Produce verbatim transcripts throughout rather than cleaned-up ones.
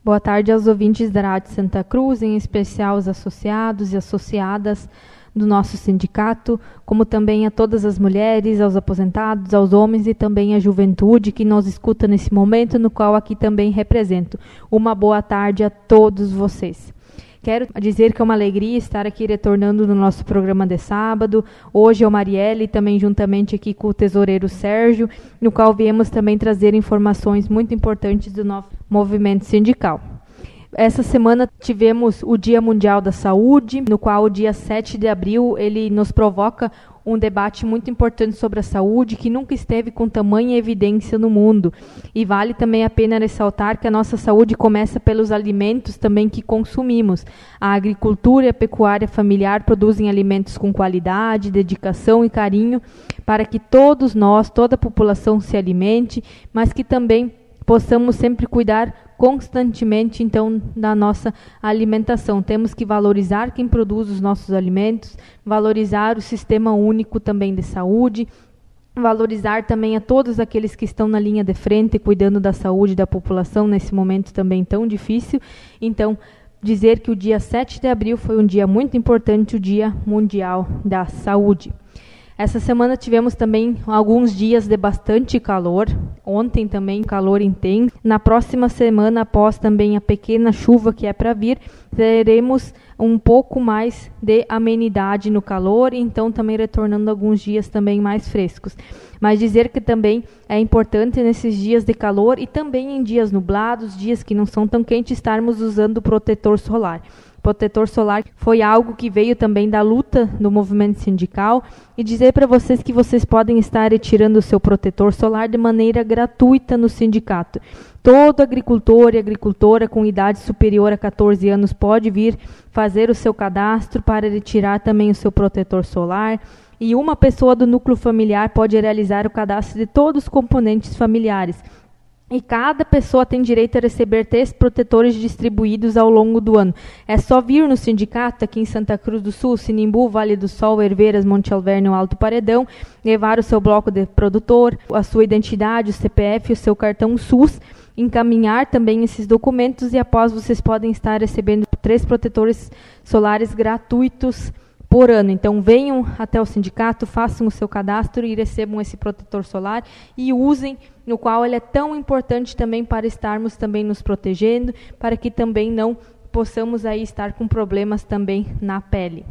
Boa tarde aos ouvintes da Rádio Santa Cruz, em especial os associados e associadas do nosso sindicato, como também a todas as mulheres, aos aposentados, aos homens e também à juventude que nos escuta nesse momento, no qual aqui também represento. Uma boa tarde a todos vocês. Quero dizer que é uma alegria estar aqui retornando no nosso programa de sábado. Hoje é o Marielle, também juntamente aqui com o tesoureiro Sérgio, no qual viemos também trazer informações muito importantes do nosso movimento sindical. Essa semana tivemos o Dia Mundial da Saúde, no qual o dia sete de abril ele nos provoca um debate muito importante sobre a saúde, que nunca esteve com tamanha evidência no mundo. E vale também a pena ressaltar que a nossa saúde começa pelos alimentos também que consumimos. A agricultura e a pecuária familiar produzem alimentos com qualidade, dedicação e carinho para que todos nós, toda a população se alimente, mas que também possamos sempre cuidar constantemente, então, da nossa alimentação. Temos que valorizar quem produz os nossos alimentos, valorizar o sistema único também de saúde, valorizar também a todos aqueles que estão na linha de frente, cuidando da saúde da população nesse momento também tão difícil. Então, dizer que o dia sete de abril foi um dia muito importante, o Dia Mundial da Saúde. Essa semana tivemos também alguns dias de bastante calor. Ontem também calor intenso. Na próxima semana, após também a pequena chuva que é para vir, teremos um pouco mais de amenidade no calor, então também retornando alguns dias também mais frescos. Mas dizer que também é importante nesses dias de calor e também em dias nublados, dias que não são tão quentes, estarmos usando protetor solar. Protetor solar foi algo que veio também da luta do movimento sindical, e dizer para vocês que vocês podem estar retirando o seu protetor solar de maneira gratuita no sindicato. Todo agricultor e agricultora com idade superior a catorze anos pode vir fazer o seu cadastro para retirar também o seu protetor solar, e uma pessoa do núcleo familiar pode realizar o cadastro de todos os componentes familiares. E cada pessoa tem direito a receber três protetores distribuídos ao longo do ano. É só vir no sindicato, aqui em Santa Cruz do Sul, Sinimbu, Vale do Sol, Herveiras, Monte Alverne, Alto Paredão, levar o seu bloco de produtor, a sua identidade, o C P F, o seu cartão SUS, encaminhar também esses documentos e após vocês podem estar recebendo três protetores solares gratuitos por ano. Então venham até o sindicato, façam o seu cadastro e recebam esse protetor solar e usem, no qual ele é tão importante também para estarmos também nos protegendo, para que também não possamos aí estar com problemas também na pele.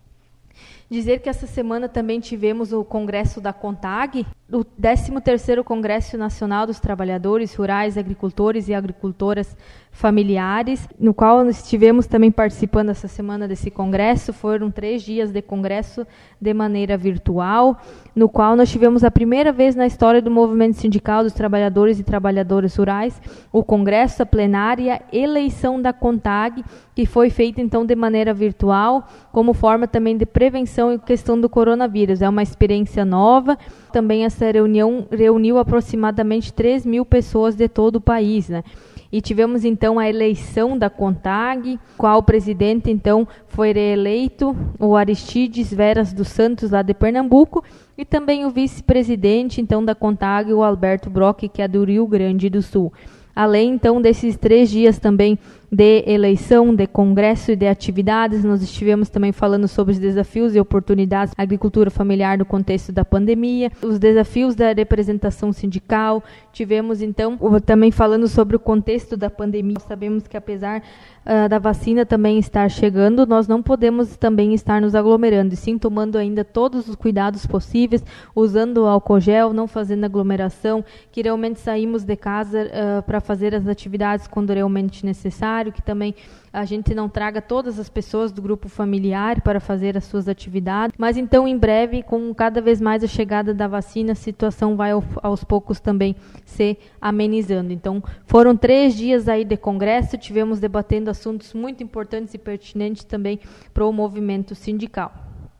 Dizer que essa semana também tivemos o Congresso da CONTAG, o décimo terceiro Congresso Nacional dos Trabalhadores Rurais, Agricultores e Agricultoras Familiares, no qual estivemos também participando essa semana desse congresso. Foram três dias de congresso de maneira virtual, no qual nós tivemos a primeira vez na história do movimento sindical dos trabalhadores e trabalhadoras rurais, o congresso, a plenária, eleição da CONTAG, que foi feita então de maneira virtual, como forma também de prevenção e questão do coronavírus. É uma experiência nova. Também essa reunião reuniu aproximadamente três mil pessoas de todo o país, né? E tivemos então a eleição da CONTAG, qual o presidente então foi reeleito, o Aristides Veras dos Santos, lá de Pernambuco, e também o vice-presidente então da CONTAG, o Alberto Brock, que é do Rio Grande do Sul. Além então desses três dias também de eleição, de congresso e de atividades, nós estivemos também falando sobre os desafios e oportunidades da agricultura familiar no contexto da pandemia, os desafios da representação sindical. Tivemos então também falando sobre o contexto da pandemia. Nós sabemos que apesar uh, da vacina também estar chegando, nós não podemos também estar nos aglomerando, e sim tomando ainda todos os cuidados possíveis, usando o álcool gel, não fazendo aglomeração, que realmente saímos de casa uh, para fazer as atividades quando realmente necessário, que também a gente não traga todas as pessoas do grupo familiar para fazer as suas atividades, mas então em breve, com cada vez mais a chegada da vacina, a situação vai ao, aos poucos também se amenizando. Então foram três dias aí de congresso, tivemos debatendo assuntos muito importantes e pertinentes também para o movimento sindical.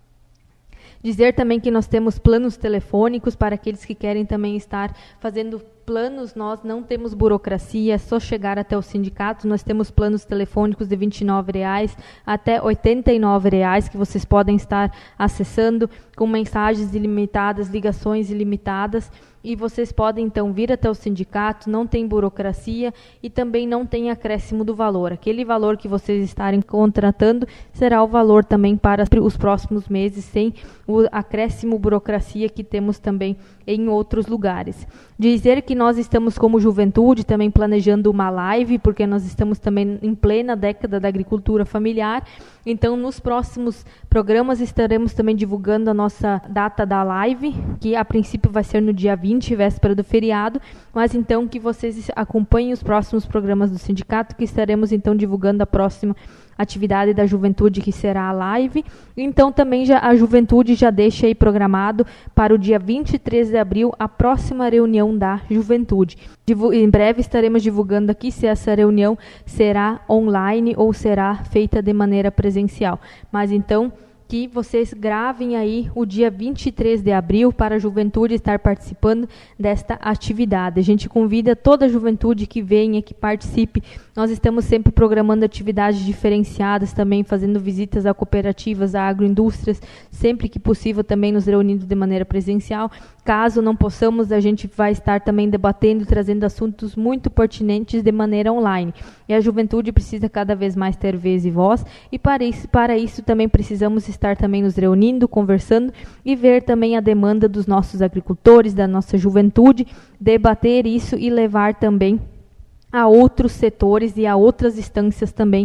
Dizer também que nós temos planos telefônicos para aqueles que querem também estar fazendo planos. Nós não temos burocracia, é só chegar até o sindicato. Nós temos planos telefônicos de vinte e nove reais até oitenta e nove reais que vocês podem estar acessando, com mensagens ilimitadas, ligações ilimitadas, e vocês podem então vir até o sindicato, não tem burocracia e também não tem acréscimo do valor. Aquele valor que vocês estarem contratando será o valor também para os próximos meses, sem o acréscimo burocracia que temos também em outros lugares. Dizer que nós estamos como juventude também planejando uma live, porque nós estamos também em plena década da agricultura familiar, então nos próximos programas estaremos também divulgando a nossa data da live, que a princípio vai ser no dia vinte, véspera do feriado, mas então que vocês acompanhem os próximos programas do sindicato, que estaremos então divulgando a próxima atividade da juventude, que será a live. Então também já, a juventude já deixa aí programado para o dia vinte e três de abril a próxima reunião da juventude. Divu- em breve estaremos divulgando aqui se essa reunião será online ou será feita de maneira presencial. Mas então que vocês gravem aí o dia vinte e três de abril para a juventude estar participando desta atividade. A gente convida toda a juventude que venha, que participe. Nós estamos sempre programando atividades diferenciadas também, fazendo visitas a cooperativas, a agroindústrias, sempre que possível também nos reunindo de maneira presencial. Caso não possamos, a gente vai estar também debatendo, trazendo assuntos muito pertinentes de maneira online. E a juventude precisa cada vez mais ter vez e voz, e para isso, para isso também precisamos estar também nos reunindo, conversando e ver também a demanda dos nossos agricultores, da nossa juventude, debater isso e levar também a outros setores e a outras instâncias também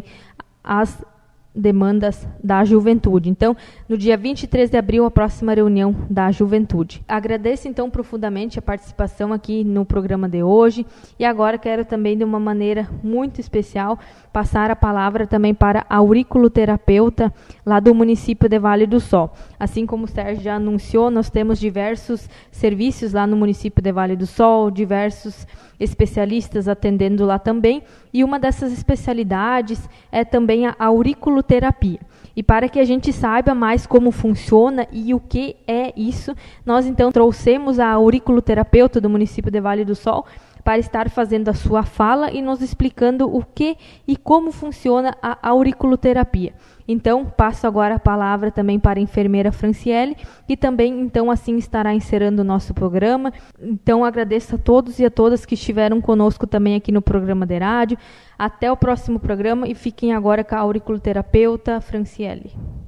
as demandas da juventude. Então, no dia vinte e três de abril, a próxima reunião da juventude. Agradeço, então, profundamente a participação aqui no programa de hoje, e agora quero também, de uma maneira muito especial, passar a palavra também para a auriculoterapeuta lá do município de Vale do Sol. Assim como o Sérgio já anunciou, nós temos diversos serviços lá no município de Vale do Sol, diversos especialistas atendendo lá também, e uma dessas especialidades é também a auriculoterapia. E para que a gente saiba mais como funciona e o que é isso, nós então trouxemos a auriculoterapeuta do município de Vale do Sol para estar fazendo a sua fala e nos explicando o que e como funciona a auriculoterapia. Então, passo agora a palavra também para a enfermeira Franciele, que também, então, assim estará encerrando o nosso programa. Então, agradeço a todos e a todas que estiveram conosco também aqui no programa de rádio. Até o próximo programa e fiquem agora com a auriculoterapeuta Franciele.